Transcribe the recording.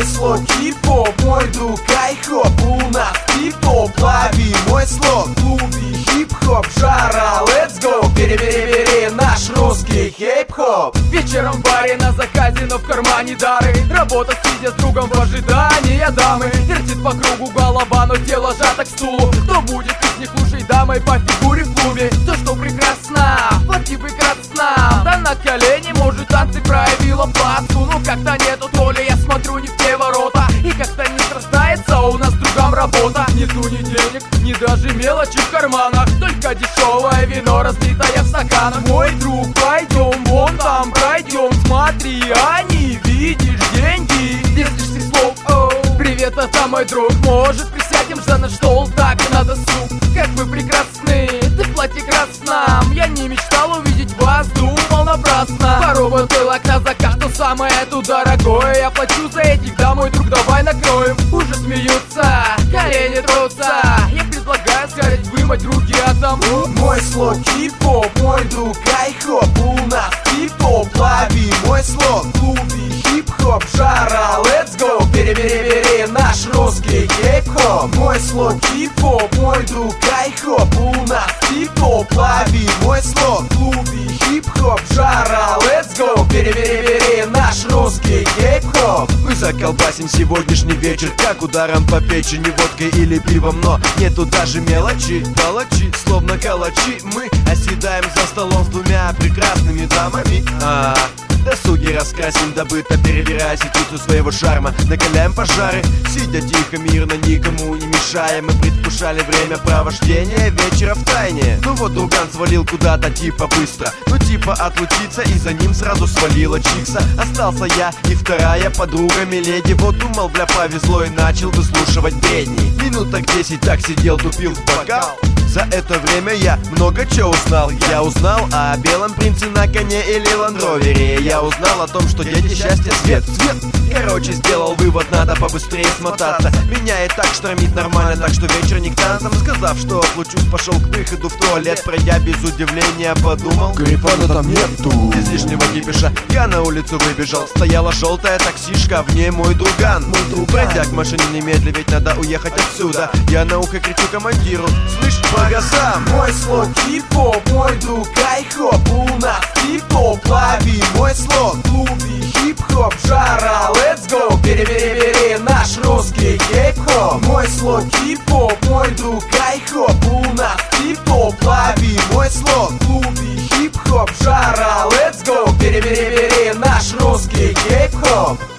Мой слог хип-хоп, мой друг айхоп. У нас хип-хоп, лови мой слог. В клубе хип-хоп, жара, let's go. Бери наш русский хип-хоп. Вечером в баре на заказе, но в кармане дары. Работа сидя с другом в ожидании дамы. Вертит по кругу голова, но тело сжато к стулу. Кто будет из них лучшей дамой по фигуре в клубе? То, что прекрасно, плати прекрасно. Да на колени, может, танцы проявила пласту. Ну как-то нету, то ли я смотрю не в те ворота. И как-то не срастается у нас с другом работа. Нету ни денег, ни даже мелочи в карманах. Только дешевое вино, разлитое в стаканах. Мой друг, пойдем, вон там пройдем. Смотри, они, видишь, деньги. Без лишних слов, привет, это мой друг. Может, присядем за наш стол, так и надо суп. Как вы прекрасны, ты в платье красном. Я не мечтал увидеть вас, думал напрасно. Пару бутылок на заказ, что самое тут дорогое. Я плачу за этих, да, мой друг, давай накроем. Уже смеются, колени трутся. Я предлагаю сходить вымыть руки от тому. Мой слог хип-хоп, мой друг айхоп. У нас хип-хоп, лови мой слог. В клубе хип-хоп, жара, let's go. Бери наш русский хип-хоп. Мой слог хип-хоп, мой друг айхоп. У нас хип-хоп, лови мой слог. В клубе хип-хоп, жара, let's go. Бери наш русский хип-хоп. Мы заколбасим сегодняшний вечер, как ударом по печени, водкой или пивом. Но нету даже мелочи, толочи, словно калачи. Мы оседаем за столом с двумя прекрасными дамами. Досуги раскрасим добыто, перебирая сетицу своего шарма. Накаляем пожары, сидя тихо, мирно, никому не мешая. Мы предвкушали время провождения вечера в тайне. Ну вот друган свалил куда-то типа быстро, ну типа отлучиться, и за ним сразу свалила чикса. Остался я и вторая подруга миледи. Вот думал, бля, повезло, и начал выслушивать бредни. Минуток 10 так сидел, тупил в бокал. За это время я много чего узнал. Я узнал о белом принце на коне или ландровере. Я узнал о том, что дети счастья свет. Короче, сделал вывод, надо побыстрее смотаться. Меня и так штормит нормально, так что вечер не к танцам. Сказав, что отлучусь, пошел к выходу в туалет. Пройдя без удивления, подумал, Грифона там нету. Без лишнего кипиша я на улицу выбежал. Стояла желтая таксишка, в ней мой друган. Пройдя к машине немедля, ведь надо уехать отсюда. Я на ухо кричу командиру: слышь, по газам! Мой слог хип-хоп, мой друг айхоп. У нас хип-хоп, лови мой слог. В клубе хип-хоп, жара, let's go. Бери наш русский хип-хоп. Мой слог хип-хоп, мой друг айхоп. У нас хип-хоп, лови мой слог. В клубе хип-хоп, жара, let's go. Бери наш русский хип-хоп.